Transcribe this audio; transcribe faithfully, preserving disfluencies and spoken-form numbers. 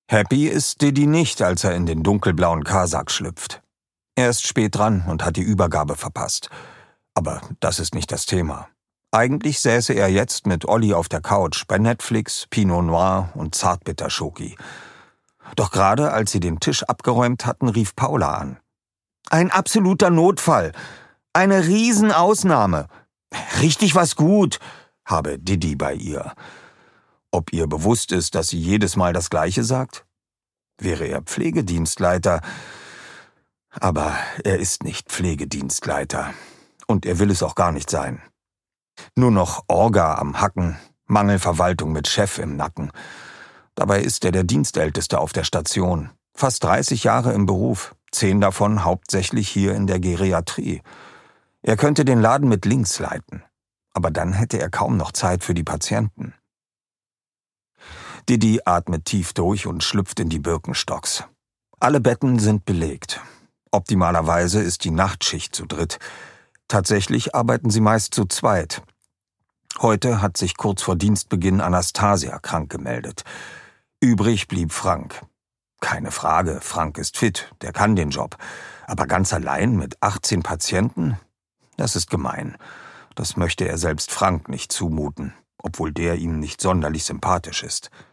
Happy ist Diddy nicht, als er in den dunkelblauen Kazak schlüpft. Er ist spät dran und hat die Übergabe verpasst. Aber das ist nicht das Thema. Eigentlich säße er jetzt mit Olli auf der Couch bei Netflix, Pinot Noir und Zartbitterschoki. Doch gerade als sie den Tisch abgeräumt hatten, rief Paula an. »Ein absoluter Notfall. Eine Riesenausnahme. Richtig was gut«, habe Diddy bei ihr. Ob ihr bewusst ist, dass sie jedes Mal das Gleiche sagt? Wäre er Pflegedienstleiter. Aber er ist nicht Pflegedienstleiter. Und er will es auch gar nicht sein. Nur noch Orga am Hacken, Mangelverwaltung mit Chef im Nacken. Dabei ist er der Dienstälteste auf der Station. Fast dreißig Jahre im Beruf, zehn davon hauptsächlich hier in der Geriatrie. Er könnte den Laden mit links leiten. Aber dann hätte er kaum noch Zeit für die Patienten. Diddy atmet tief durch und schlüpft in die Birkenstocks. Alle Betten sind belegt. Optimalerweise ist die Nachtschicht zu dritt. Tatsächlich arbeiten sie meist zu zweit. Heute hat sich kurz vor Dienstbeginn Anastasia krank gemeldet. Übrig blieb Frank. Keine Frage, Frank ist fit, der kann den Job. Aber ganz allein mit achtzehn Patienten? Das ist gemein. Das möchte er selbst Frank nicht zumuten, obwohl der ihm nicht sonderlich sympathisch ist.